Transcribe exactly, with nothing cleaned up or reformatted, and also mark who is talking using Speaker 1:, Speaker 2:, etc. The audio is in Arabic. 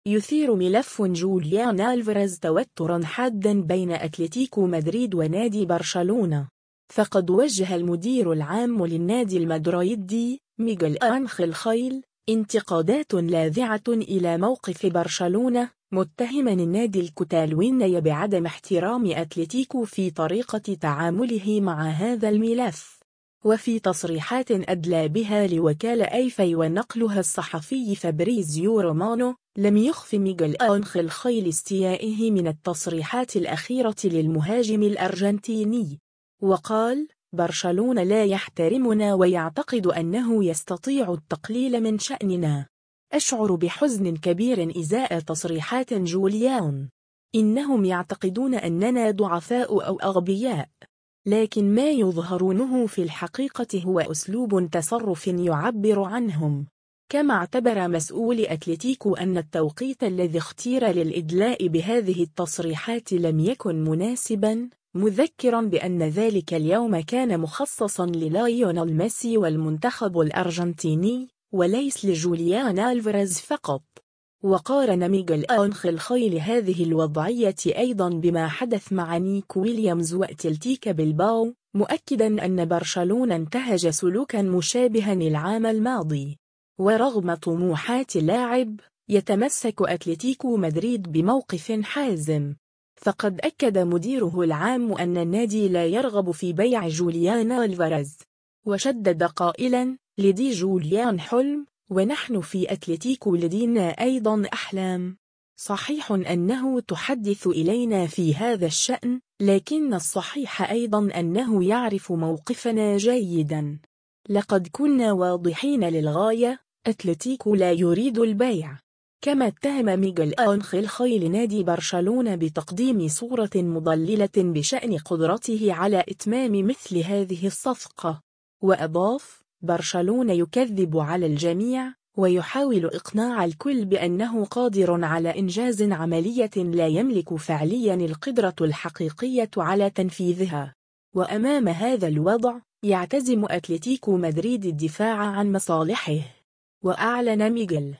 Speaker 1: يثير ملف جوليان ألفاريز توترا حادا بين أتلتيكو مدريد ونادي برشلونة، فقد وجه المدير العام للنادي المدريدي ميغيل أنخيل خيل انتقادات لاذعة إلى موقف برشلونة، متهما النادي الكتالوني بعدم احترام أتلتيكو في طريقة تعامله مع هذا الملف. وفي تصريحات أدلى بها لوكالة أيفي ونقلها الصحفي فابريزيو رومانو، لم يخف ميغيل أنخيل خيل استيائه من التصريحات الأخيرة للمهاجم الأرجنتيني، وقال: برشلونة لا يحترمنا ويعتقد أنه يستطيع التقليل من شأننا. أشعر بحزن كبير إزاء تصريحات جوليان. إنهم يعتقدون أننا ضعفاء أو أغبياء، لكن ما يظهرونه في الحقيقة هو أسلوب تصرف يعبر عنهم. كما اعتبر مسؤول أتلتيكو أن التوقيت الذي اختير للإدلاء بهذه التصريحات لم يكن مناسباً، مذكراً بأن ذلك اليوم كان مخصصاً للايونيل ميسي والمنتخب الأرجنتيني، وليس لجوليان ألفاريز فقط. وقارن ميغيل أنخيل خيل هذه الوضعية أيضاً بما حدث مع نيك ويليامز وأتلتيك بلباو، مؤكداً أن برشلونة انتهج سلوكاً مشابهاً العام الماضي. ورغم طموحات اللاعب، يتمسك أتلتيكو مدريد بموقف حازم، فقد أكد مديره العام أن النادي لا يرغب في بيع جوليان ألفاريز، وشدد قائلاً: لدي جوليان حلم، ونحن في أتلتيكو لدينا أيضاً أحلام. صحيح أنه تحدث إلينا في هذا الشأن، لكن الصحيح أيضاً أنه يعرف موقفنا جيداً. لقد كنا واضحين للغاية، أتلتيكو لا يريد البيع. كما اتهم ميغيل أنخيل خيل نادي برشلونة بتقديم صورة مضللة بشأن قدرته على إتمام مثل هذه الصفقة، وأضاف: برشلونة يكذب على الجميع، ويحاول إقناع الكل بأنه قادر على إنجاز عملية لا يملك فعليا القدرة الحقيقية على تنفيذها. وأمام هذا الوضع، يعتزم أتلتيكو مدريد الدفاع عن مصالحه. وأعلن ميغيل